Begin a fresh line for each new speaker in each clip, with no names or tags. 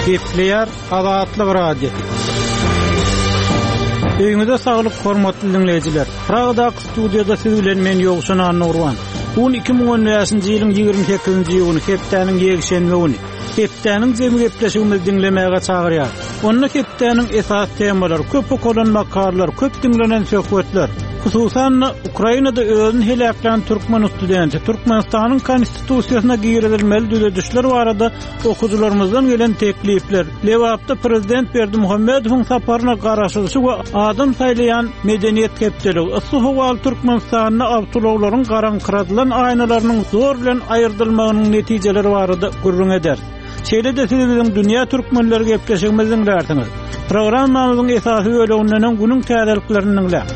Gepleýär Azatlyk Radio. Öýüňizde saglyk, hormatly dinleýijiler. Pragdaky studiýada siz bilen men Ýogşan Nurwan. Bu 2015-nji ýylyň 28-nji ýylyny hepdeniň ýegişenme güni. Hepdeniň jemy gepleşigimizi dinlemäge çagyrýar. Onda hepdeniň esas temalary, köp okulan makallar, köp dinlenen söhbetler. Hususan Ukrainada özüni helaklan Türkmen studenti, Türkmenistanyň konstitusiýasyna giýirilmeli düzedişler barada okuwçylarymyzdan gelen teklipler. Lewapda prezident Berdimuhammedowyň saparyna garaşylyşy we adam saýlayan medeniýet hepdeligi, Yssyhowal Türkmenistanyny awtolawlaryň garankyradylan aýnalarynyň zor bilen aýryldylmagynyň netijeleri barada gurrun eder. Şeýle-de siz biziň dünýä türkmenleri gepleşigimiziň därtiňiz. Programmamyzyň esasy bölüginden günüň täzeliklerini dinleýär.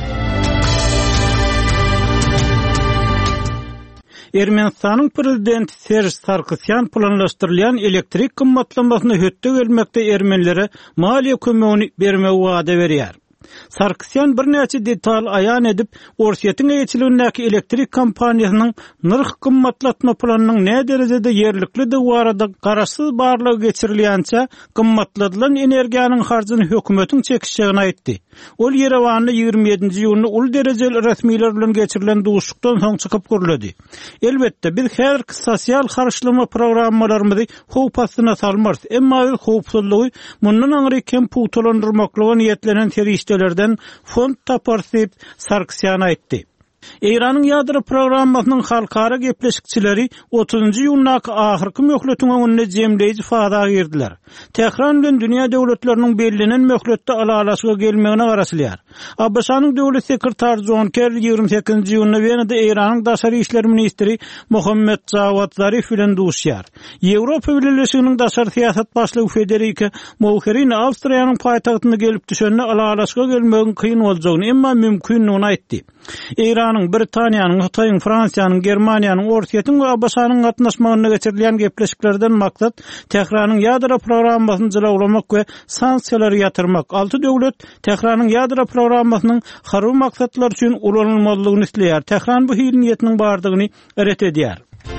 Ermenistanyň prezidenti Serj Sarkisyan planlaşdyrylýan elektrik gymmatlamasyny hötte gelmekde ermenilere maliýe kömegini bermegi wada berýär. Sarkisyan bir näçe detal aýan edip, Orsiýetiň eýçiligindäki elektrik kompaniýasynyň nyrh gymmatlatma planynyň ne derejede ýerlikli de barada garaşsyz barlygy geçirilýänçä gymmatladylan energiýanyň harjyny hökümetiň çekişigini aýtdy. Ol Yerewanyň 27-nji ýylyny ul derejeli resmiler bilen geçirilen duşukdan soň çykyp görüldi. Elbetde biz häzirki sosial harçlama programmalarymyzy howp astyna salmarys, emma biz howpsuzlygy mundan aňry kem puwtalandyrmaklygy niýetlenen terişdelerden fond taparsyp Sarkisyan aýtdy. Eýranyň ýadro programmasynyň halkara gepleşikçileri 30-njy ýylynaky ahyrky möhletine önüne jemleýici fada girdiler. Tehran bilen dünýä döwletleriniň belgilenen möhletde alalaşyga gelmegine garaşylýar. Abşanyň döwlet sekretary John Kerry 28-nji ýylyna Wenada Eýranyň daşary işler ministri Mohammed Javad Zarif bilen duşýar. Ýewropa Birleşiginiň daşary siýasat başlygy Federica Mogherini Awstriýanyň paýtagtyna gelip düşende alalaşyga gelmegi kyn boljagyny, emma mümkinligini aýtdy. Eýranyň, Britaniýanyň, Hitaýyň, Fransiýanyň, Germaniýanyň, Orsiýetiň we Abşanyň gatnaşmagyna geçirilýän gepleşiklerden maksat Tehranyň ýadro programmasyny jylawlamak we sanksiýalary ýatyrmak. 6 döwlet Tehranyň ýadro programmasynyň harby maksatlar üçin ulanylmalygyny isleýär. Tehran bu hil niýetiniň bardygyny ret edýär.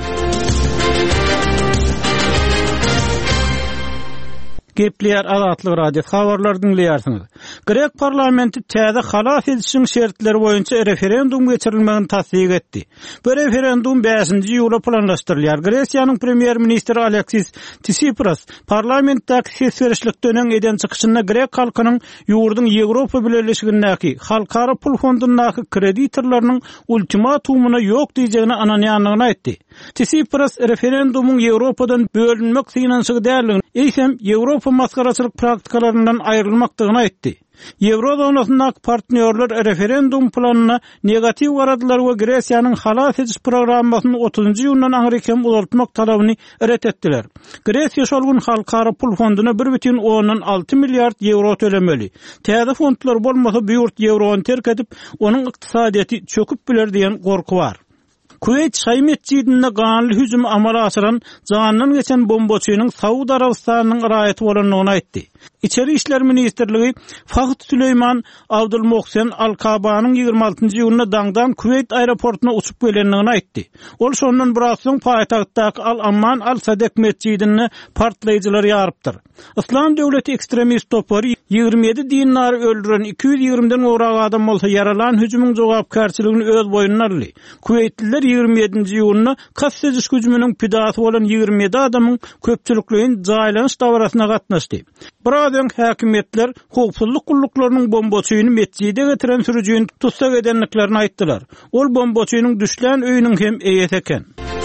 Gepleýär Azatlyk Radio habarlar dinleýärsiňiz. Grek parlamenti täze halas edişiň şertleri boýunça referendum geçirilmegini tasdiq etdi. Bu referendum 5-nji ýyla planlaşdyrylýar. Gresiýanyň premier ministri Aleksis Tsipras parlamentdäki ses dönen eden çykyşynda Grek halkynyň ýurduň Ýewropa Birleşigindäki halkara pul fondundaky kreditorlarynyň ultimatumuna ýok diýjegini ananýanlygyny aýtdy. Tsipras referendumuň Ýewropadan bölünmek synanşygy däldigini, eýsem Ýewropa maskaraçylyk praktikalaryndan aýrylmakdygyny aýtdy. Ýewrozonasyndäki partnerler referendum planyna negativ garadylar we Gresiýanyň halas ediş programmasyny 30-njy ýyldan aňrykem uzatmak talabyny ret etdiler. Gresiýa şol gün halkara pul fonduna 1,6 milliard euro tölemeli. Täze fondlar bolmasa bu ýurt ýevrony terk edip, onuň ykdysadyýaty çöküp biler diýen gorku bar. Kuveyt Şaý mescidine ganly hüjüm amala aşyran janynyň geçen bombaçynyň Saudi Arabistanynyň raýaty bolanyny aýtdy. İçeri işler ministrligi Fahd Süleyman Abdulmohsen Al-Kabanyň 26-njy ýylyna daňdan Kuveyt aeroportuna uçup gelenligini aýtdy. Ol şondan biraz soň paýtagtdaky Al-Amman Al-Sadek mescidine partlaýjylar ýarypdyr. İslam döwleti ekstremist topary 27 dinary öldüren 220-den ograk adam bolsa yaralan hüjümüň jogapkärçiligini öz boýuna aldy. Kuveytliler 27-nji ýylyna kassediş hüjüminiň pidasy bolan 27 adamyň köpçülikligiň jaýlanyş dawrasyna gatnaşdy. Birazdan häkimetler howpsuzlyk gulluklarının bombaçyny mescide getiren sürüjüni tutsak edenliklerini aýtdylar. Ol bombaçynyň düşlän öýüniň hem eýet eken.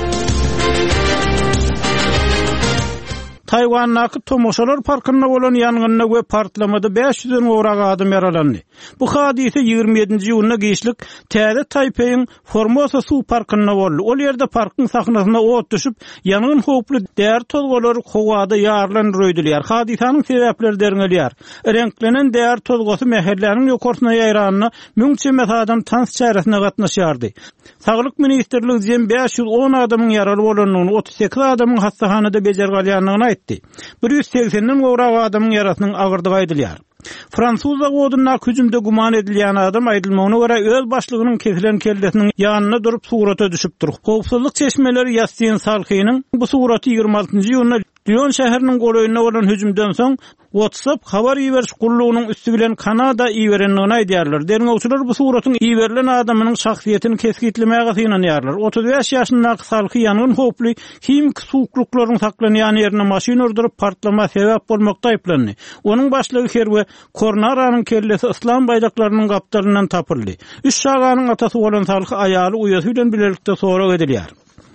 Taywan'daki Tomoşalar Parkı'nda bolan yangynda we partlamada 500'den ograk adam yaralandy. Bu hadise 27-nji ýylyna geçlik täze Taipei'ň Formosa Suw Parkynda boldy. Ol ýerde parkyň sahnasyna ot düşüp, yangyn howply där tozgolary howada ýarlan röýdülýär. Hadisanyň sebäpleri derňelýär. Renklenen där tozgosy mäherläniň ýokarsyna ýaýranyna müňçe mesadan tans çäresine gatnaşýardy. Saglyk ministrligi 510 adamyň yaraly bolanyny, 38 adamyň hastahanada bejergalýanyny aýtdy. 180'den ograk adamyň yarasynyň agyrdygy aýdylýar. Fransuz zawoduna hüjümde guman edilýän adam aýdylmagyna görä öz başlygynyň kesilen kellesiniň ýanyna durup surata düşüpdir. Howpsuzlyk çeşmeleri ýasyn salkynyň bu suraty 26-njy ýylyna Lyon şäheriniň goloýuna bolan hüjümden soň WhatsApp habar iýeriş gullugynyň üstü bilen Kanada iýerenligini aýdýarlar. Derňewçiler bu suratyň iýerilen adamynyň şahsiýetini keskitlemäge synanýarlar. 35 ýaşyndaky Salky ýangyn hoply kimik suwuklaryň saklanýan ýerine maşyna urduryp partlama sebäp bolmakda aýplandy. Onuň başlygy Herwe Kornaranyň kellesi islam baýraklarynyň gapdalynyň tapyldy. 3 şaganyň atasy bolan Salky aýaly uýasy bilen bilelikde sorak edilýär.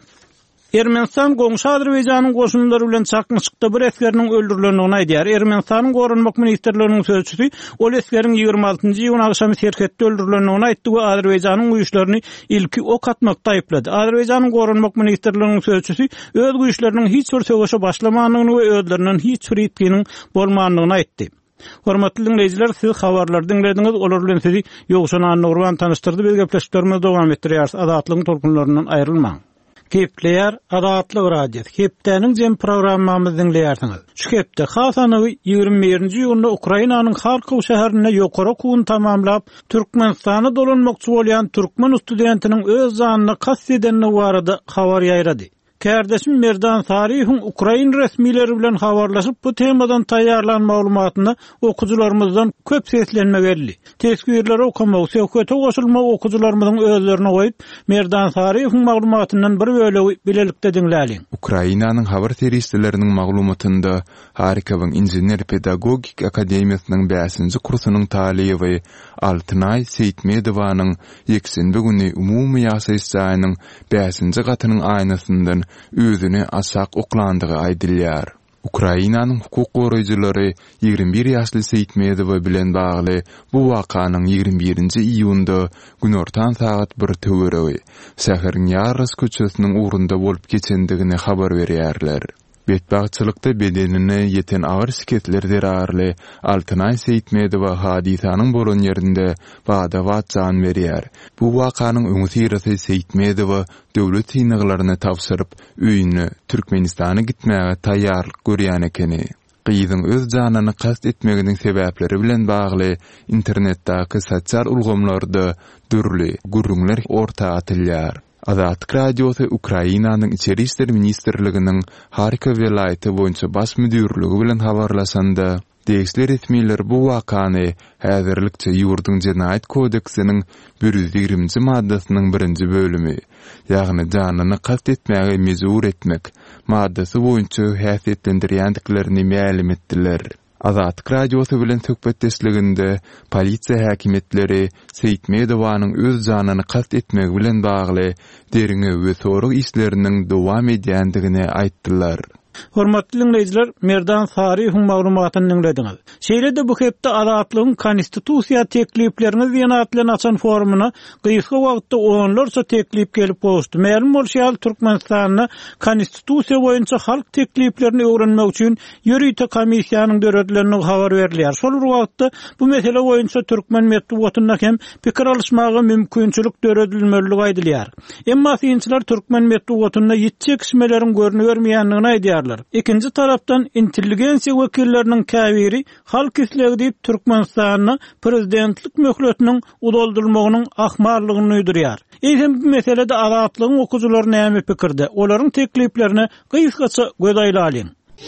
Ermenistan goňşy Azerbaýjanyň goşunlary bilen çakmyşykda bir eskeriniň öldürilendigini aýdýar. Ermenistanyň gorunmak ministrliginiň sözçüsü ol eskeriň 26-njy ýyl agşamy Serketde öldürilendigini aýtdy we Azerbaýjanyň güýçlerini ilki ok atmakda aýplady. Azerbaýjanyň gorunmak ministrliginiň sözçüsü öz güýçleriniň hiç bir söwüşe başlamagyny we özlerinden hiç bir ýetginiň bolmagyny aýtdy. Hormatly dinleýijiler, siz habarlar dinlediňiz, olar bilen sizi ýogşan Nurwan tanıştyrdy. Biz gepleşiklerimizi dowam etdirýäris. Adatlygyň tolkunlaryndan aýrylmaň. Kepler Adatlyk Radio. Kepdäniň jem programmamyzy dinleýärsiňiz. Şu kepde Hasanowy 21-nji ýylda Ukrainanyň Harkow şäherine ýokary okuwyn tamamlap, Türkmenistana dolanmakçy bolýan türkmen studentiniň öz zanyny kasd edenine barada habar ýaýrady. Kärdeşim Merdan Sariýew Ukrain resmileri bilen habarlaşyp bu temadan taýýarlan maglumatyny okuwçylarymyzdan köp seslenme berdi. Teskbirleri okumak, söhbete goşulmak okuwçylarymyzyň özlerini goýup, Merdan Sariýew maglumatyndan bir bölegi bilelikde dinläliň.
Ukrainanyň habar teristleriniň maglumatynda Harkowyň Inженер Pedagogik Akademiýasynyň 5-nji kursunyň talyby Altynay Seyitmedowanyň ýekşembe güni umumy ýasaýysynyň 5-nji gatynyň aýnasyndan özüni asak oklandygy aýdylýar. Ukrainanyň hukuk goraýjylary 21 ýaşly Seyitmedow bilen bagly bu wakanyň 21-nji iýunda günortan saat 1 töwereги şäheriň Ýarys köçesiniň ugrunda bolup geçendigini habar berýärler. Betbagçylykda bedenine ýeten agyr siketler derarly Altynay Seyitmedow hadisanyň bolan ýerinde bada watjan berýär. Bu wakanyň öňü sirasy Seyitmedow döwlet synaklaryny tapşyryp öýüne Türkmenistana gitmäge taýýarlyk görýän ekeni. Gyýdyň öz janyny kasd etmeginiň sebäpleri bilen bagly internetdäki sosial ulgamlarda dürli gurrunlar ortaga atylýar. Adatlyk Radiosu Ukrainanyň içeri işler ministrliginiň Harkow welaýaty boýunça baş müdürligi bilen habarlaşanda, degişli resmiler bu wakany häzirlikçe ýurduň Jenaýat kodeksiniň 120-nji maddasynyň 1-nji bölümi, ýagny janyny kasd etmäge mezur etmek maddasy boýunça häsiýetlendirýändiklerini ma'lum etdiler. Adatlyk Radiosu bilen söhbetdeşliginde polisiýa häkimetleri Seyitmedowanyň öz janyny kasd etmegi bilen bagly deriňe we sorag işleriniň dowam edýändigini aýtdylar.
Hormatly dinleýijiler, Merdan Sariýew maglumatyny dinlediňiz. Şeýle-de bu hepde adatlygyň konstitusiýa tekliplerini ýene bilen açan forumuna gysga wagtda onlarça teklip gelip bolşdy. Ma'lum bolýar, Türkmenistanyň konstitusiýa boýunça halk tekliplerini öwrenmek üçin ýürüýte komissiýanyň döredlerini habar berilýär. Şol wagtda bu mesele boýunça türkmen medeniýetinde hem pikir alışmagy mümkinçilik döredilmeligi aýdylýar. Emma synçylar türkmen medeniýetinde ýetjek kişilerin görünü bermeýändigini aýdýar. İkinci taraftan intelligensiya wekilleriniň käbiri halk islegi diýip Türkmenistanyň prezidentlik möhletiniň udoldurulmagynyň ahmarlygyny ýudurýar. Eýsem bu meselede adatlygyň okuwçylary näme pikirde? Olaryň tekliplerini gysgaça göz aýlalyň.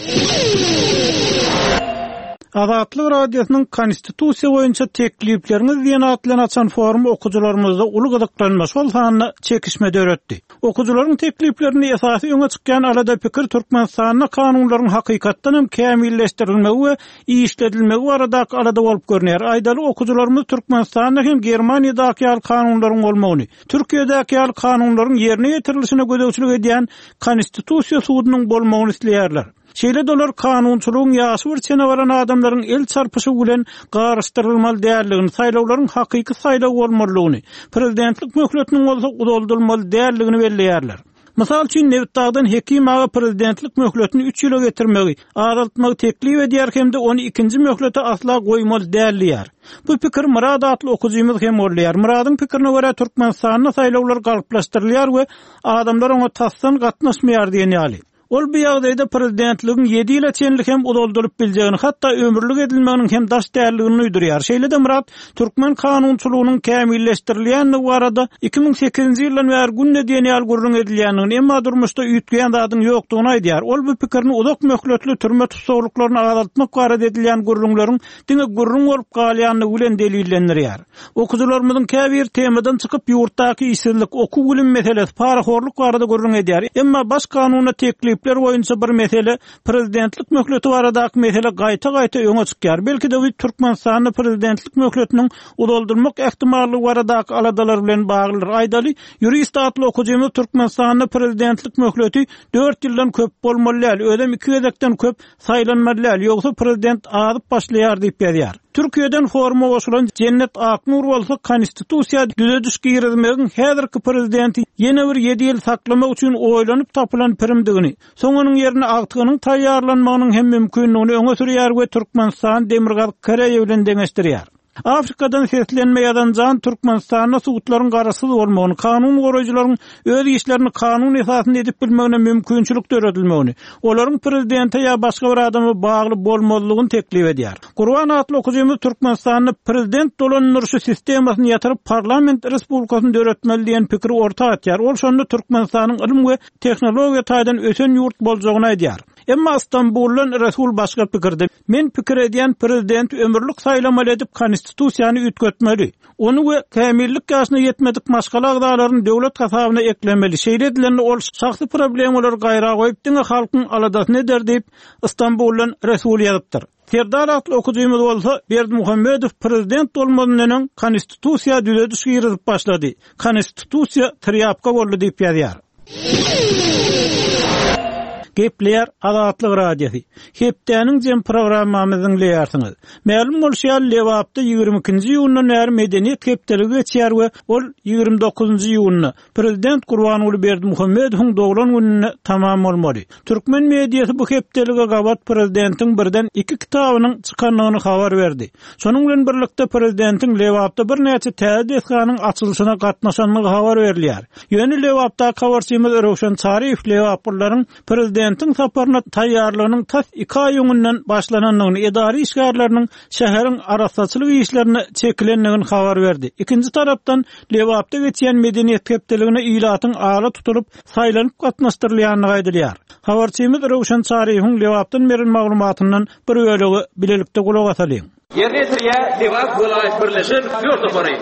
Adatlyk Radiosynyň konstitusiýa boýunça tekliplerini ýene bilen açan forum okuwçylarymyzda uly gyzyklanma şol sanyny çekişme döretdi. Okuwçylaryň tekliplerini esasy öňe çykýan alada pikir Türkmenistanyň kanunlaryň hakykatdan hem kämilleşdirilmegi we işledilmegi baradaky alada bolup görnýär. Aýdaly okuwçylarymyz Türkmenistanyň hem Germaniýadaky kanunlaryň bolmagyny, Türkiýedeki kanunlaryň ýerine ýetirilişine gödäwçilik edýän konstitusiýa sudynyň bolmagyny isleýärler. Şeýle dolar kanunçylygyň ýaşy bir çene baran adamlaryň el çarpyşy bilen garaşdyrylmaly däldigini, saýlawlaryň hakyky saýlaw bolmalygyny, prezidentlik möhletiniň bolsa udoldurulmaly däldigini belleýärler. Mysal üçin Nevtagdan hekim ağa prezidentlik möhletini 3 ýyla getirmegi, araltmagy teklip edýär hemde onu 2-nji möhlete asla goýmaly dälýär. Bu pikir Murad adly okuwçymyz hem bolýar. Muradyň pikirine görä Türkmenistanyň saýlawlary galyplaşdyrylýar we adamlar oňa tassdan gatnaşmaýar diýeni ýaly. Ol bu ýagdaýda prezidentligiň 7 ýyla çenlik hem udaldyryp biljegini, hatda ömürlük edilmeginiň hem daş därligini uýdurýar. Şeýle-de Murat türkmen kanunçylygynyň kämilleşdirilýänligi barada 2008-nji ýyldan bäri günne diýen ýaly gurrun edilýändigini, emma durmuşda üýtgeýän zadyň ýokdugyny aýdýar. Ol bu pikirini uzak möhletli türme tutsaglyklaryny azaltmak barada edilýän gurrunlaryň diňe gurrun bolup galýanlygy bilen delillendirýär. Okuwçylarymyzyň käbir temadan çykyp ýurtdaky işsizlik, okuw bilim meselesi, paraxorluk barada gurrun edýär. Emma baş kanunyna teklipler boýunça bir mesele, prezidentlik möhleti baradaky mesele gaýta-gaýta öňe çykýar. Belki de bu Türkmenistanyň prezidentlik möhletiniň udaldyrmak ähtimallygy baradaky aladalar bilen baglydyr. Aýdaly jurist atly okuwjymy Türkmenistanyň prezidentlik möhleti 4 ýyldan köp bolmaly, ödem 2 ýyldan köp saýlanmaly, ýogsa prezident azyp başlaýar diýip ýazýar. Türkiýeden forma boşulan Cennet Aknur bolsa konstitusiýa düzediş girizmegiň häzirki prezidenti ýene bir 7 ýyl saklamak üçin oýlanyp tapylan pirimdigini, soňanyň ýerine agtygynyň taýýarlanmagynyň hem mümkinligini öňe sürýär we Türkmenistan demirgaz Koreýa bilen deňeşdirýär. Afrikadan seslenme ýadanjan Türkmenistanyň suwutlaryň garasyz bolmagyny, kanun goraýjylaryň öz işlerini kanun esasynda edip bilmegine mümkinçilik töredilmegini, olaryň prezidente ýa başga bir adamy bagly bolmalygyny teklip edýär. Gurban atly okuwjymy Türkmenistanyň prezident dolanýarşy sistemasyny ýatyryp parlament respublikasyny döretmeli diýen pikiri orta atýar. Ol şonda Türkmenistanyň ilim we tehnologiýa taýdan ösen ýurt boljagyny aýdýar. Emma İstanbul'dan Resul başka pikirde. Men pikir edýän prezident ömürlük saýlamaly edip konstitusiýany ütgetmeli. Onu we kämillik ýaşyna ýetmedik maşgala agdalaryny döwlet hasabyna eklemeli. Şeýle edilen ol şahsy problemler gaýra goýup diňe halkyň aladasyny eder diýip İstanbul'dan Resul ýazypdyr. Serdar atly okuwjymyz bolsa Berdimuhammedow prezident bolmagynyň konstitusiýa düzediş girizip başlady. Konstitusiýa triýapka boldy diýip ýazýar. Gepler Azatlyk Radiosu. Hepdeniň jem programmamyzyň leýärsiňiz. Ma'lum bolýar Lewapda 22-nji ýylyň näher medeniýet hepdeligi geçýär we ol 29-njy ýylyny prezident Gurbanuly Berdimuhammedowyň dogran gününe tamam bolmaly. Türkmen mediýasy bu hepdelige gabat prezidentiň birden 2 kitabynyň çykanlygyny habar berdi. Şonuň bilen birlikde prezidentiň Lewapda bir näçe täze açylyşyna gatnaşanlygy habar berilýär. Ýöne Lewapda habarçymyz Rowşan Çariýew Lewaplylaryň prezidentin saparyna taýýarlygynyň tas 2 aý öňünden başlananyny, edari işgärleriniň şäheriň arasaçylyk işlerini çekilenligini habar berdi. Ikinji tarapdan Lewapda geçýän medeniýet hepdeligine ýylatyň ala tutulyp saýlanyp gatnaşdyrylýanyny aýdylýar. Habarçymyz Rowşan Çariýewiň Lewapdan beren maglumatyndan bir bölegi bilelikde gulak asalyň.
Ýernetirýä Lewap welaýat birleşen ýurtda bary.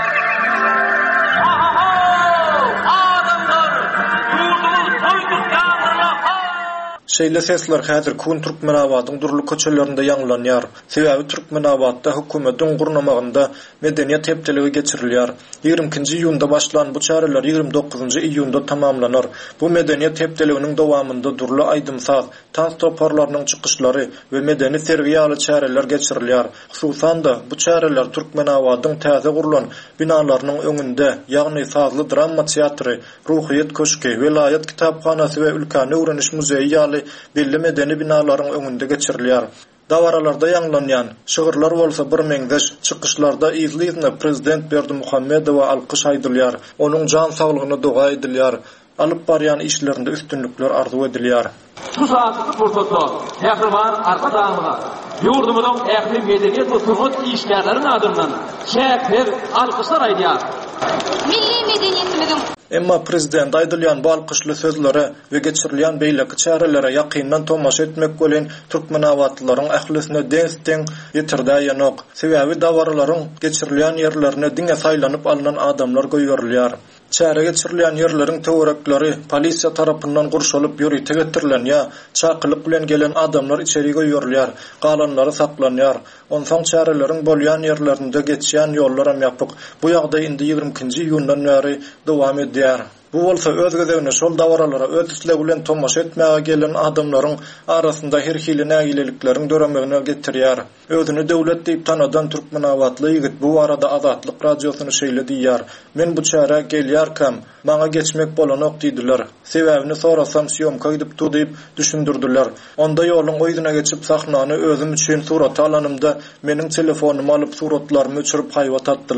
Şeýle sesler häzir kun Türkmenabatyň durly köçelerinde ýanglanýar. Sebäbi Türkmenabadda hökümetiň gurnamagynda medeniýet hepdeligi geçirilýär. 20-nji ýylda başlan bu çareler 29-njy iýunda tamamlanar. Bu medeniýet hepdeliginiň dowamında durly aýdymsaz transportlarynyň çykyşlary we medeni serwiýaly çareler geçirilýär. Hususan da bu çareler Türkmenabatyň täze gurulan binalarynyň öňünde, ýagny sazly drama teatry, ruhyýet köşki, welayat kitaphanasy we ülkani öwreniş muzeyi ýaly belli medeni binalaryň öňünde geçirilýär. Dawaralarda ýanglanýan şygyrlar bolsa bir meňdeş, çykyşlarda izli-izne prezident Berdimuhammedowa alkyş aýdylýar. Onuň jan saglygyna dua edilýär. Alyp barýan işlerinde üstünlikler arzu edilýär.
Şu saatly fursatda Hähriman arka dağına ýurdumyzyň ähli medeniýet we turgut işgärleriň adymdan şäher alkyşlar aýdýar.
Milli medeniýetimiziň
Emma prezident aýdylýan bu alkyşly sözlere we geçirilýän beýleki çarelere ýakyndan tomaşa etmek bilen Türkmenabatlylaryň ählisine densden ýetirdi ýanok. Sebäbi dawararyň geçirilýän ýerlerine diňe saýlanyp alynan adamlar goýurulýar. Çäre geçirilýän ýerleriň töwerekleri polisiýa tarapyndan gurşalyp ýürüte getirilen ýa çakylyk bilen gelen adamlar içeri goýurulýar, galanlary saklanýar. Onsoň çäreleriň bolýan ýerlerinde geçýän ýollar hem ýapyk. Bu ýagdaý indi 20-nji ýyldan bäri dowam edýär. Bu bolsa öz gözegine şol dawaralara öz isleg bilen tomaşa etmäge gelen adamlaryň arasynda her hili nägilelikleriň döremegine getirýär. Özüni döwlet diýip tanadan Türkmenabatly ýigit bu arada Azatlyk radiosyny şeýle diýýär. Men bu çäre gelýärkäm, maňa geçmek bolanok diýdiler. Sebäbini sorasam syomka gidip tu diýip düşündirdiler. Onda ýoluň oýdyna geçip sahnany özüm üçin surat alanymda meniň telefonumy alyp suratlarymı öçürip haýwat atdylar.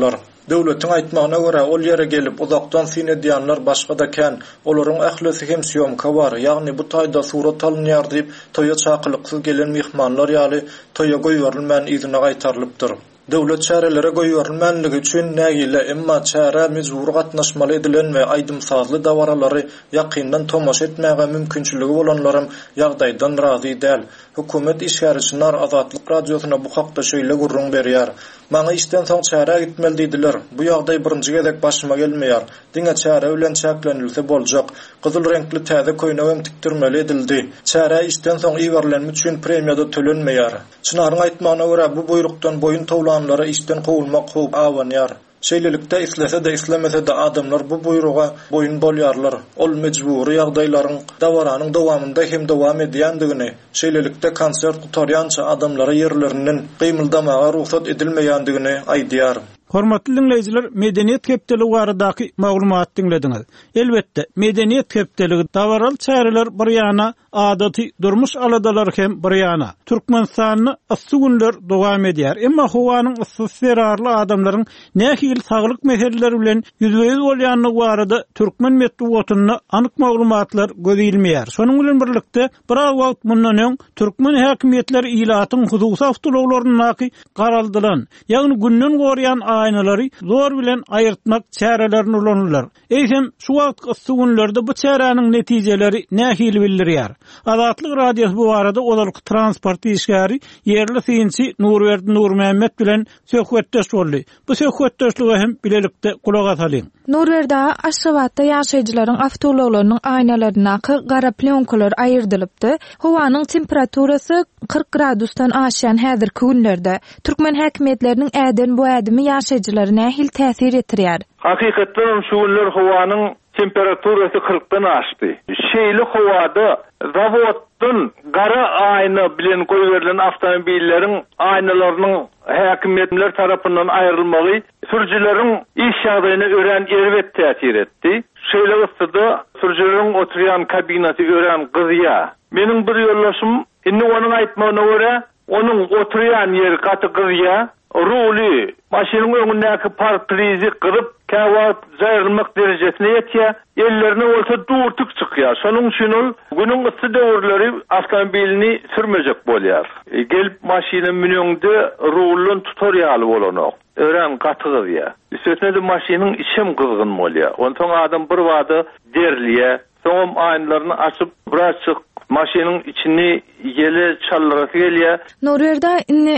Döwletiň aýtmagyna görä ol ýere gelip uzakdan sine diýenler başga da kän. Olaryň ählisi hem syýomka bar. Ýagny bu taýda surat alınýar diýip toýa çakylyksyz gelen mihmanlar ýaly toýa goýberilmän izine gaýtarylypdyr. Döwlet çärelere goýberilmänligi üçin nägile emma çäre mejbur gatnaşmaly edilen we aýdymsazly dawaralary ýakyndan tomaş etmäge mümkinçiligi bolanlarym ýagdaýdan razy däl. Hökümet işgärçiler Azatlyk radiosyna bu hakda şeýle gurrun berýär. Maňa işden soň çäre gitmeli diýdiler. Bu ýagdaý birinji gezek başyma gelmeýär. Diňe çäre bilen çäklenilse boljak. Gyzyl renkli täze köýnegem tikdirmeli edildi. Çäre işden soň iýerlenmek üçin premiýada tölenmeýär. Çynaryň aýtmagyna görä bu buyrukdan boyun towlanlara işden gowulmak howp awanýar. Şeýlelikde islese de islemese de adamlar bu buyruğa boyun bolýarlar. Ol mejburi ýagdaýlaryň dawaranyň dowamında hem dowam edýändigini, şeýlelikde konsert gutarýança adamlara ýerlerinden gymyldamaga ruhsat edilmeýändigini aýdýar.
Hormatly dinleyijiler, medeniýet kepdeli baradaky maglumat dinlediňiz. Elbetde, medeniýet kepdeligi dawaral çäreler bir ýana, adaty durmuş aladalar hem bir ýana. Türkmenistanyny ysy günler dowam edýär. Emma howanyň ysy serarly adamlaryň nähil saglyk meseleleri bilen ýüzbeýiz bolýanyny barada türkmen medeniýetyny anyk maglumatlar gözelmeýär. Şonuň bilen birlikde bir wagt mundan öň türkmen häkimetleri ilatyň hususy awtolawlaryny garaldylan, ýagny günden gorýan aýnalary zor bilen aýyrtmak çärelerini ulanırlar. Eýsem şu wagt ysy günlerde bu çäräniň netijeleri nähil bildirýär. Azatlyk radiosu bu arada olaryk transport işgäri ýerli synçy Nurberdi Nurmehmet bilen söhbetdeş boldy. Bu söhbetdeşligi hem bilelikde kulak asalyň.
Nurberda Aşgabatda ýaşaýjylaryň awtolawlarynyň aýnalaryna gara plionkalar aýyrdylypdy. Howanyň temperaturasy 40 gradusdan aşan häzirki günlerde türkmen häkimetleriniň äden bu ädimi ýaşaýjylara nähil täsir etdirýär.
Hakykatdan şu günler howanyň temperaturasy 40-dan aşdy. Şeýle howada zawoddan gara aýna bilen goýberilen awtomobilleriň aýnalarynyň häkimetler tarapyndan aýrylmagy sürjüleriň iş ýagdaýyna ören erbet täsir etdi. Şeýle wagtda sürjüleriň oturýan kabinasy ören gyzya. Meniň bir ýoldaşym indi onuň aýtmagyna görä, onuň oturýan ýeri gaty gyzya. Ruli, maşinın önündeki parprizi kırıp, kağıt zayırılmak derecesine yetiyor, ellerine olsa durtuk çıkıyor. Sonun için ol, günün ısı dövrleri avtomobilini sürmeyecek bolýar. Gelip maşinin münüňde rulun tutorialı olanok. Ören katığı diye. Üstüne de maşinin içim kızgın bolýar. Ondan adam bir vada derliye, son aynlarını açıp bırakıp, maşinin içini yele çallarası gelýär.
Norberda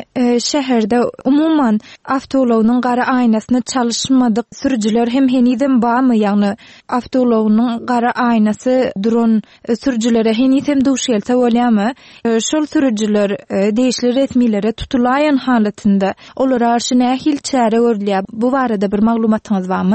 şäherde umuman awtolawnyň gara aýnasyny çalışmadyk sürüjüler hem henizem barmy? Ýagny awtolawnyň gara aýnasy duran sürüjülere henizem duş gelse bolýarmy? Şol sürüjüler deýişli resmilere tutulaýan halatynda olara arşy nähil çäre görülýär? Bu barada bir maglumatyňyz barmy?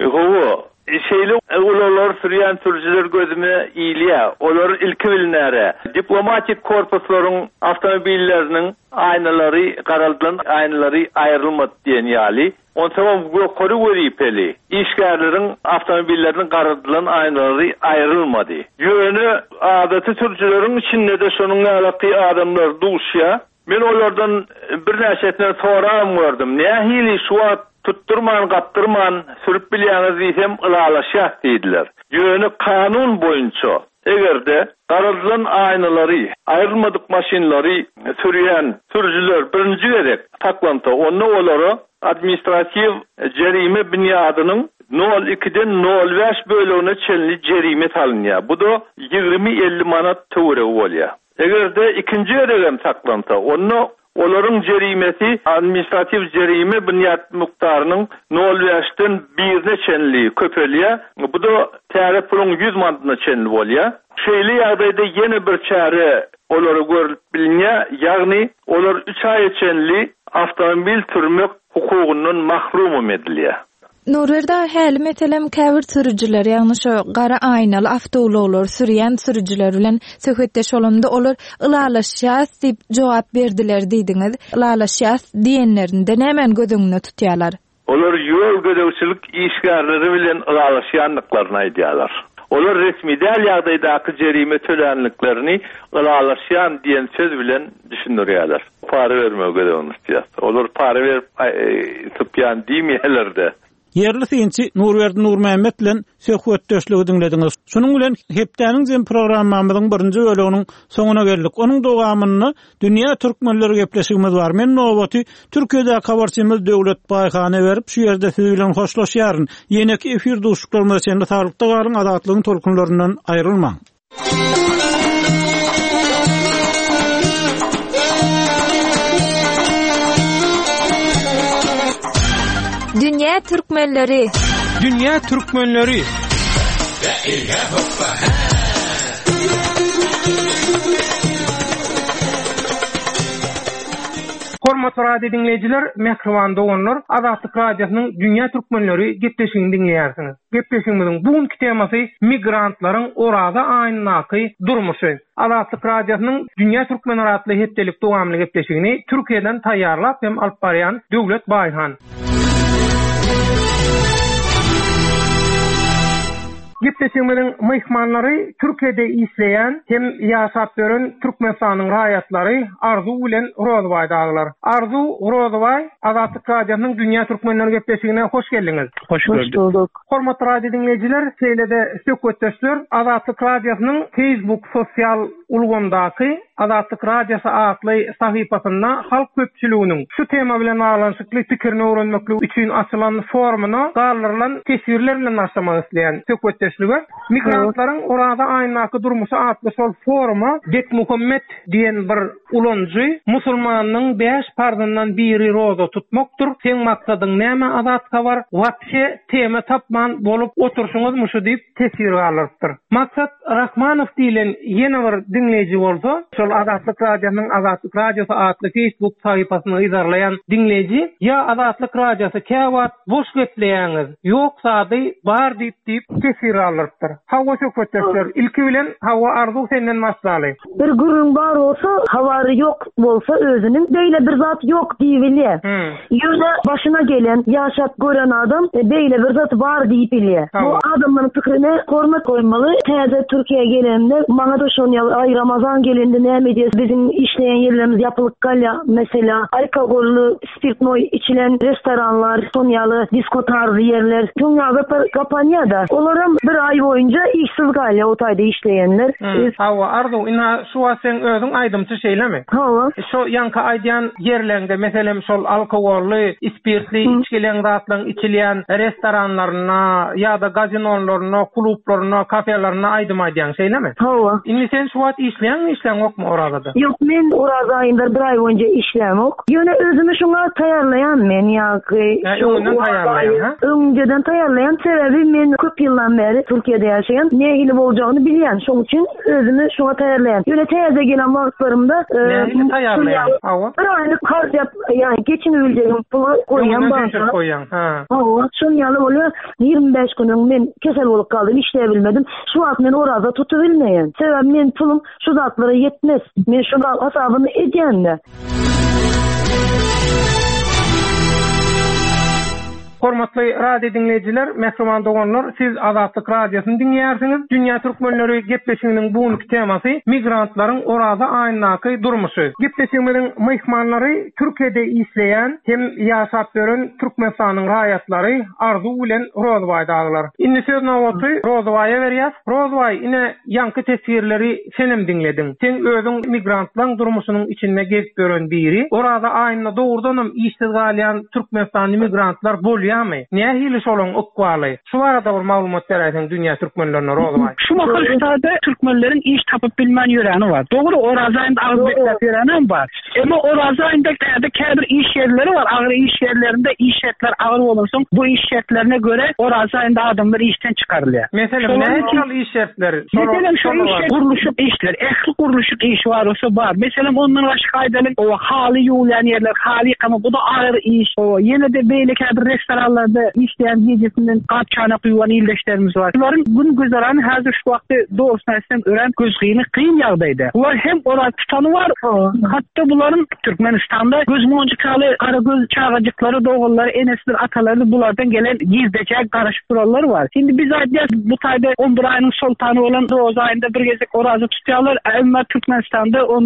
Gowy şeyli ular sürýän sürüjüler gözüme iýilýär. Olar ilki bilinäre. Diplomatik korpuslaryň awtomobilleriniň aýnalary garaldylan, aýnalary aýrylmady diýen ýaly. Onsoň bu gory weripeli. İşgärleriň awtomobilleriniň garaldylan aýnalary aýrylmady. Ýöne adaty sürüjüleriň içinde de şonuň alaky adamlar duşýar. Men olardan bir näçetine soram gördüm. Nähili şu tutturman, kaptırman, sürüp bilýäňiz diýsem ılalaşýar diýdiler. Ýöne kanun boýunça egerde garaldylan aýnalary, aýrylmadyk maşinlary sürýän sürüjüler birinji gerek taklanta, onu olara administrativ jerime binýadynyň 02-den 05 bölügine çenli jerime salınýar. Bu da 20-50 manat töwre bolýar. Egerde ikinji gerek taklanta, onu olaryň jerimesi administrativ jerime binýat mukdarynyň 05-den 1-ne çenli köpelýär. Bu da täre puluň 100 manatyna çenli bolýar. Şeýle ýagdaýda ýene bir çäre olary görüp bilinýär, ýagny olar 3 aý çenli awtomobil sürmek hukugundan mahrum edilýär.
Norberda häli meselem käbir sürüjüler, ýagny şo gara aýnaly awtolawlar sürýän sürüjüler bilen söhbetdeş bolanda olar ılalaşýar diýip jogap berdiler diýdiňiz. Ilalaşýar diýenlerinde nämen gözüňde tutýarlar?
Olar ýol gödäwçilik işgärleri bilen ılalaşýanlyklaryny aýdýarlar. Olar resmi däl ýagdaýdaky jerime tölenliklerini ılalaşýan diýen söz bilen düşündirýärler. para vermek öyle onu istiyat. Olur para verip tıpyan diýmeýärler-de.
Yerli synçy Nurberdi Nurmehmet bilen söhbet döşlügi dinlediňiz. Şunuň bilen hepdeniň jem programmamyzyň birinji bölüginiň soňuna geldik. Onuň dowamyny Dünýä Türkmenleri gepleşigimiz bar. Men nowaty Türkiýede habarçymyz Döwlet Baýhany berip şu ýerde siz bilen hoşlaşýaryn. Ýene-ki efir duşuklarymyz üçin taýlykda galyň, adatlygyň tolkunlaryndan aýrylmaň.
Dünya Türkmenleri.
Dünya Türkmenleri.
Hormatly radio dinleyijiler, mehriban doganlar, Azatlyk Radiosynyň Dünya Türkmenleri gepleşigini dinleýärsiňiz. Gepleşigimiziň bugünkü temasy migrantlaryň orada aýnaky durmuşy. Azatlyk Radiosynyň Dünya Türkmenleri adly hepdelik dowamly gepleşigini Türkiýeden taýýarlap hem alyp barýan Döwlet Baýhan. Gepleşigimiziň mehmanlary Türkiýede isleýän hem ýaşap gören Türkmenistanyň raýatlary Arzu bilen Rozbay daglar. Arzu, Rozbay, Azatlyk Radiosynyň Dünya Türkmenleri gepleşigine hoş geldiňiz.
Hoş bulduk.
Hormatly radio dinleyijiler, seýlede söhbetdeşler Azatlyk Radiosynyň Facebook sosial ulgamdaky Azatlyk Radiosy adly sahypasynda halk köpçüliginiň şu tema bilen baglanşykly pikirini öwrenmeklik üçin açylan forumuny garlarylan tesirler bilen başlamak isleýän söhbetdeşler migrantlaryň orada aýnaky durmuşy adly şol foruma Bek Muhammed diýen bir ulanjy musulmanyň 5 farzyndan biri roza tutmakdyr. Sen maksadyň näme adatga bar? Wagtça tema tapman bolup oturşuňyzmyşy diýip tesir galypdyr. Maksat Rahmanow diýilen ýene bir dinleýiji bolsa, şol Azatlyk Radiosynyň Azatlyk Radiosy adly Facebook sahypasyny izarlayan dinleýiji ýa Azatlyk Radiosy käwat boş gepleýäňiz, ýoksa-da bar diýip tesir galypdyr. Hawa söhbetler ilki bilen Hawa Arzu senden başlaly.
Bir gurrun bar olsa, havari yok bolsa özünün beýle bir zat yok diýilýär. Ýöne başyna gelen, ýaşap gören adam beýle bir zat bar diýip bilýär. Bu adamlaryň pikirini hormat koýmaly. Täze Türkiýe geleninde maňa da şonu ay Ramazan gelende näme diýes bizim işleýän ýerlerimiz ýapylyp galýa. Mesela alkoholly, spirtnoy içilen restoranlar, sonyalı disko tarzı yerler dünýäde kapanýa-da. Olaram bir ay boýunca işsiz galýa o taýda işleýänler.
Hawa Arzu, ina şu sen özüň aýdymçy şeýlemi?
Hawa.
Şu ýanka aýdýan yerlerinde meselem şol alkoholly, spirtli içkilen zatlaryň içilýän restoranlaryna ýa-da gazinolaryna, klublaryna, kafelerine aýdym aýdýan şeýlemi?
Hawa.
Indi sen şu wagt işleýän okmy orada?
Yok, men orada aýynda bir ay boýunca işlemok. Ýöne özümi şuňa taýýarlaýan men ýa-ki
öňden taýýarlaýan, ha?
Öňden taýýarlaýan sebebi men köp ýyldan beri Türkiýede ýaşaýan, nähili boljagyny bilýän. Şoň üçin özümi şuňa taýýarlaýan. Ýöne täze gelen wagtlarymda
nähili taýýarlaýan? Hawa.
Bir aýlyk harjap, ýa-ni geçini bildiğim puly goýan bar. Hawa, şoňaly bolýar 25 güniň men kesel bolup kaldym, işleýebilmedim. Şu wagt men orada tutup bilmeýän. Sebäbi men pulum şu zatlara yetmez. Men şu hasabyny edýän-de.
Hormatly radio dinleyijiler, mehriban doganlar, siz Azatlyk Radiosyny dinleýärsiňiz. Dünya Türkmenleri gepleşiginiň bugünkü temasy migrantlaryň orada aýnaky durmuşy. Gepleşigimiziň mehmanlary Türkiýede isleýän hem ýaşap gören Türkmenistanyň raýatlary Arzu bilen Rozbay daglar. Indi söz nowaty Rozbaýa berýär. Rozbay, ine ýanky tesirleri senem dinlediň. Sen özüň migrantlaryň durmuşynyň içinde gezip gören biri, orada aýna dogrudanam işsiz galýan Türkmenistanyň migrantlar bolýar. Nähili şolun okwaly? Şu arada bir maglumat berýän Dünya Türkmenlerine Rozbay.
Şu makalada Türkmenlerin iş tapıp bilmän ýöreni var. Dogry Orazaýynda agzbetlep ýörenem bar. Emma Orazaýynda käbir iş yerleri var. Agry iş yerlerinde iş şertler agry bolursun. Bu iş şertlerine göre Orazaýynda adamlar işten çykarylýar.
Mesela näme iş şertleri?
Mesela şu iş guruluşyk işler, ehli guruluşyk iş var, olsa bar. Mesela ondan başga aýdalyk o haly ýuwlan yerler, haly ama bu da agry iş. O ýene de beýle käbir restoranlarda işleyen gecesinden kap çanak yuvan ildeşlerimiz var. Bunların gün güzaranı hazır şu vakti doğrusuna etsem öğren gözgeyini kıyım yağdaydı. Bunlar hem orada tutanı var, hatta bunların Türkmenistan'da göz moncikalı, kara göz çağacıkları, doğulları, enesler, ataları bunlardan gelen girdecek karışık kuralları var. Şimdi biz adiyaz bu tayda 11 ayının sultanı olan Roza ayında bir gezek orazı tutuyorlar. Ama Türkmenistan'da onda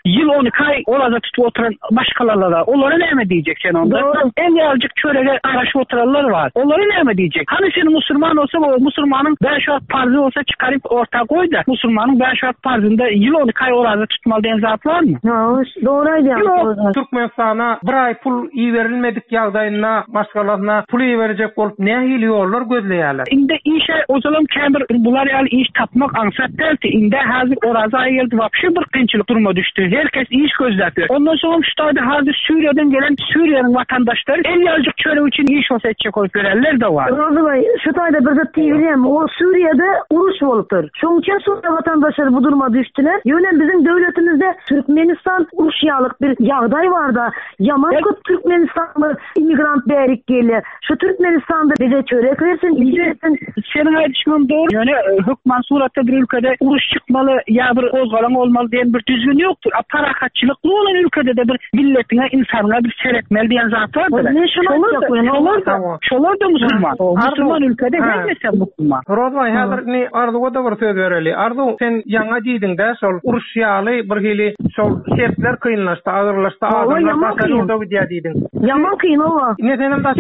yıl 12 ay olaza tutup oturan başkalarına onlara ne diyecek sen onda?
Doğru.
En yazıcık çörege araşı oturanlar var. Onlara ne diyecek? Hani senin Müslüman olsa o Müslümanın 5 saat farzı olsa çıkarıp ortak koy da Müslümanın 5 saat farzında yıl 12 ay olaza tutmalı diyen zat var mı?
Doğru. Türkmenistan'a bir ay pul iyi verilmedik yağdayına başkalarına pul iyi verecek olup ne hiliyorlar gözleyerler.
İnde işe o zaman kemir bular yani iş tapmak ansat derdi. İnde hazır oraza ayırdı. Vapşı bir kınçılık duruma düştü. Herkes iş gözletiyor. Ondan sonra şu hazır Suriye'den gelen Suriye'nin vatandaşları el yazıcık çöre için iş olsa edecek olup verenler de var.
Rozubay şu tayda bir zat diyebileyim. O Suriye'de uruş oluptur. Şunun için Suriye vatandaşları bu duruma düştüler. Yönen bizim devletimizde Türkmenistan uruşyalık bir yağday var da yaman köp Türkmenistanlı imigrant berik geliyor. Şu Türkmenistan'da bize çörek versin, iyilesin.
Senin ayetişmen doğru. Yani hükman suratta bir ülkede uruş çıkmalı ya bir ozgalan olmalı diyen bir düzgün yoktur. Parakatçılıklı olan ülkede de bir milletine, insanına bir seyretmeli diyen zat vardır.
Ne
şolar da Müslüman. Müslüman ülkede gelmese Müslüman.
Rozvay hazır ne Arzu'ya da bir söz vereli. Arzu sen yana diydin de sol uruşyalı bir hili sol şertler kıyınlaştı, ağırlaştı, adamlar tasarrufta gidiyor diydin.
Yaman kıyın ola.
Ne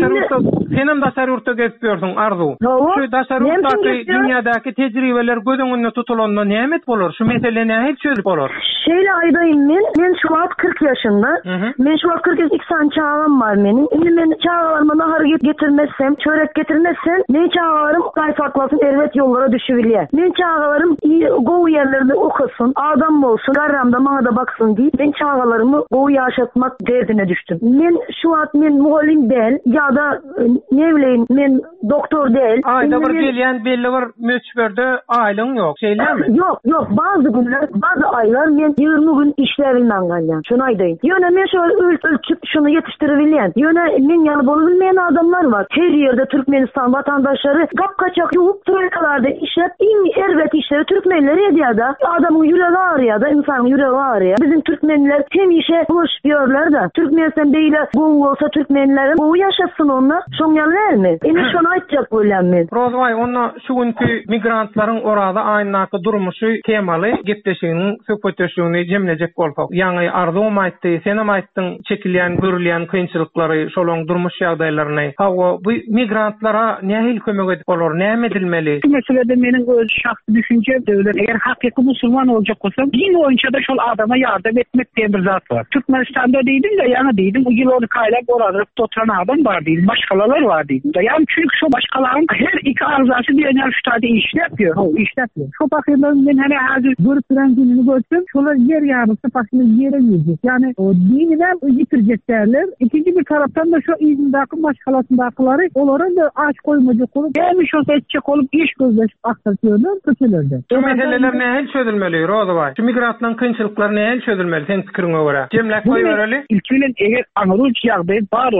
senin tasarrufta geçiyorsun Arzu. Şu tasarruftaki dünyadaki tecrübeler gözün önüne tutulanda nimet olur. Şu mesele ne hep çözüp olur.
Şeyle aydayım ben şu an 40 yaşında. Ben şu an 40 yaşında 2 tane çağım var benim. Şimdi ben çağlarıma nahar getirmezsem, çörek getirmezsem ne çağlarım kayfaklasın, ervet yollara düşüviliye. Ne çağlarım iyi goğu yerlerinde okusun, adam olsun, garramda bana da baksın diye ben çağlarımı goğu yaşatmak derdine düştüm. Ben şu an muhallim değil ya da ne bileyim ben doktor değil.
Ayda bir gelen belli bir müçberde aylın yok. Şeyler mi?
Yok. Bazı günler, bazı aylar ben 20 gün işlerinden kalyan. Şunu aydayım. Yöne ben şöyle ölçüp şunu yetiştirebilen. Yöne ben yanı bunu bilmeyen adamlar var. Her yerde Türkmenistan vatandaşları kapkaçak yoğup Troykalarda işlep ervet işleri Türkmenleri ediyor da adamın yüreği ağrıyor da insanın yüreği ağrıyor. Bizim Türkmenler hem işe hoş diyorlar da Türkmenistan beyle bu olsa Türkmenlerin bu yaşasın onlar. Şun yerler mi? Şunu açacak böyle mi?
Rozvay onunla şu günkü migrantların orada aynı durmuşu temalı gepleşiginin söhbetleşigini jemlejek bolsak. Yani Arzu'm aýtdy, senem aýtdyň çekilýän, görülýän kynçylyklary, şolaň durmuş ýagdaýlaryny. Hawa bu migrantlara nähil kömek edip bolar, näme edilmeli?
Bu meselede meniň öz şahsy düşünjem döwlet eger hakyky musulman boljak bolsa, din boýunça da şol adama ýardam etmek diýen bir zat bar. Türkmenistanda diýdim de ýana diýdim, o ýyl onu kaýlap boradyp oturan adam bar diýdim, başgalalar bar diýdim. Ýani çünki şu başgalaryň her iki arzasy diýen şu taýda işlepýär. O işlepýär. Şu bakymdan men hani hazır görüp duran gününü görsem, şolar yer ýarysy fakir ýere ýüzüp. Yani o diniden ýitirjekler. İkinci bir taraftan da şu izindäki başgalasyndakyları olara da aç koymajak bolup, gelmiş olsa etjek olup iş gözleşip aktarýarlar, köçelerde.
Bu meseleler nähil çözülmeli Rozvay? Şu migrantlaryň kynçylyklary nähil çözülmeli sen pikiriňe görä? Jemläp goýbereli?
İlkilen eger aňyruç ýagdaý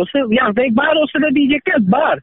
bar olsa da diýjekler bar.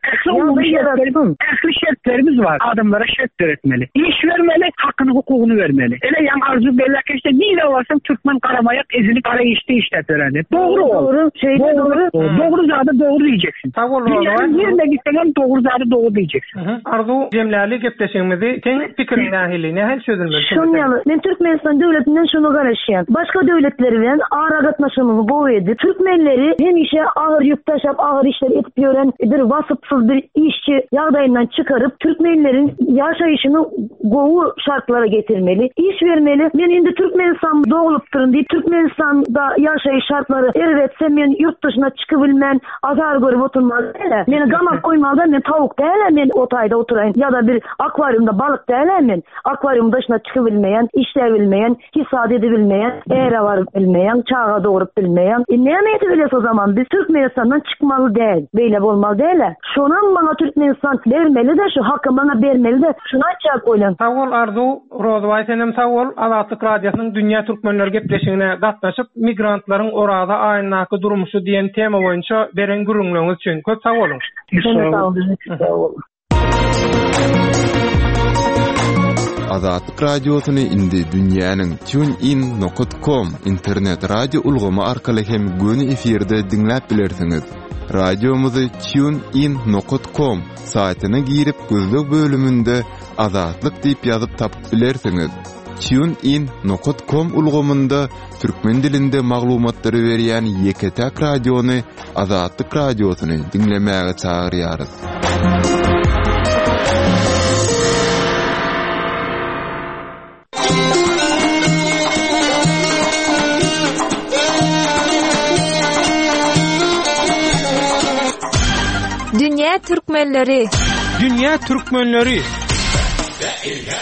Ähli şertlerimiz var. Adamlara şert öğretmeli. İş vermeli, hakkını, hukukunu vermeli. Ele yan arzu bellekeşte neyle olasın Türkmen karamayak ezilip ara işlet öğrenir. Doğru ol. Doğru zaten doğru diyeceksin. Dünyanın yerine gitsen doğru zaten doğru diyeceksin.
Arzu cemlali gepleşigimizi sen pikirin dahili nähil çözülmeli?
Şunyalı, ben Türkmenistan devletinden şunu garaşıyan. Başka devletlerle ağır agatmaşımızı boğu edip, Türkmenleri hem işe ağır yük taşıp, ağır işler etip gören bir vasıfsız bir işçi yağdayından çıkarıp, Türkmenlerin yaşayışını goğu şartlara getirmeli, iş vermeli. Ben indi Türkmenistan doğulup durun deyip, Türkmenistan'da yaşayış şartları ervetse men yurt dışına çıkıbilmen, azar görüp oturmaz değil. Beni gamak koymadan ben tavuk değil, ben otayda oturayım ya da bir akvaryumda balık değil, ben akvaryum dışına çıkıbilmeyen, işleyebilmeyen, hisat edebilmeyen, eğre varıp bilmeyen, çağa doğurup bilmeyen. Ne niyeti biliyorsa o zaman biz Türkmenistan'dan çıkmalı değil, böyle olmalı değil. Şuna bana Türkmenistan vermeli de şu hakkı bana vermeli de şuna açacak oylan.
Sağ ol Arzu, Rozvay senem sağ ol. Azatlyk radiosynyň dünýä türkmenleri gepleşigine gatnaşyp migrantlaryň orada aýnaky durmuşy diýen tema boýunça beren gürüňligiňiz üçin köp sağ olun.
Sağ olun.
Azatlyk radiosyny indi dünýäniň tunein.com internet radio ulgamy arkaly hem göni efirde dinläp bilersiňiz. Radiomuzy tunein.com saýtyna girip gözlük bölümünde Azatlyk diýip ýazyp tapyp bilersiňiz. tunein.com ulgamynda türkmen dilinde maglumatlary berýän Ýeketäk radiony Azatlyk radiosyny dinlemäge çagyrýarys.
Dünya türkmenleri.
Dünya türkmenleri.